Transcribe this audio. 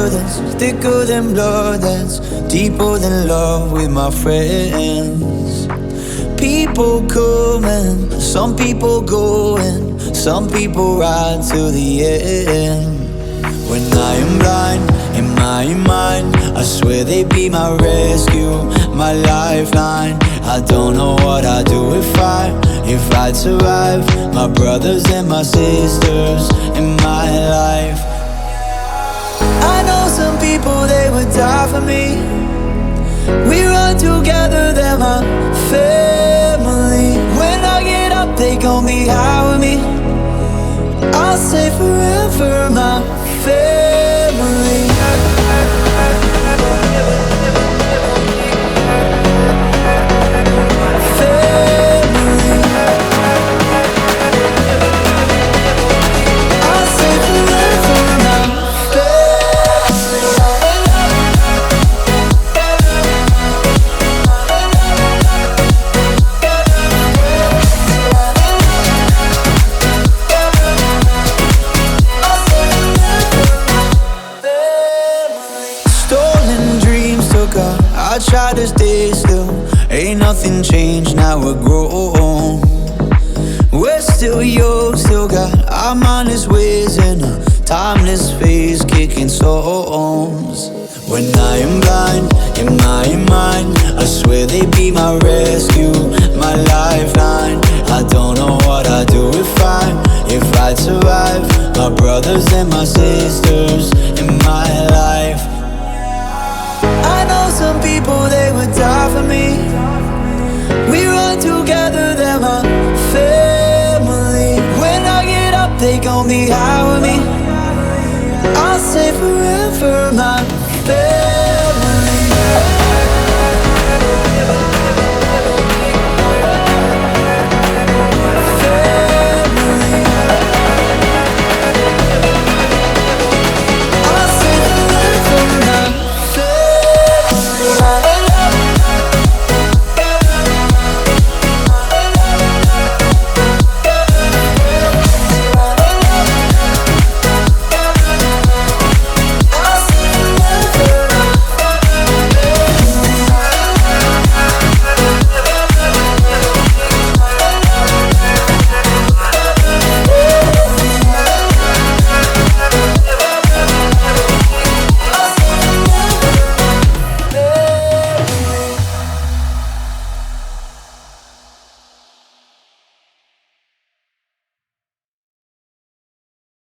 fire that's thicker than blood, that's deeper than love with my friends. People coming, some people going, some people ride to the end. When I am blind in my mind, I swear they'd be my rescue, my lifeline. I don't know what I'd do if I'd survive. My brothers and my sisters in my life. I know some people, they would die for me. We run together, they're my family. When I get up, they gon' be high with me. I'll say forever, my family. I try to stay still, ain't nothing changed, now we're grown. We're still young, still got our mindless ways in a timeless phase, kicking songs. When I am blind in my mind, I swear they'd be my rescue, my lifeline. I don't know what I'd do if I'd survive. My brothers and my sisters in my life. I know some people, they would die for me. We run together, they're my family. When I get up, they gon' be high with me. I'll say forever, my family.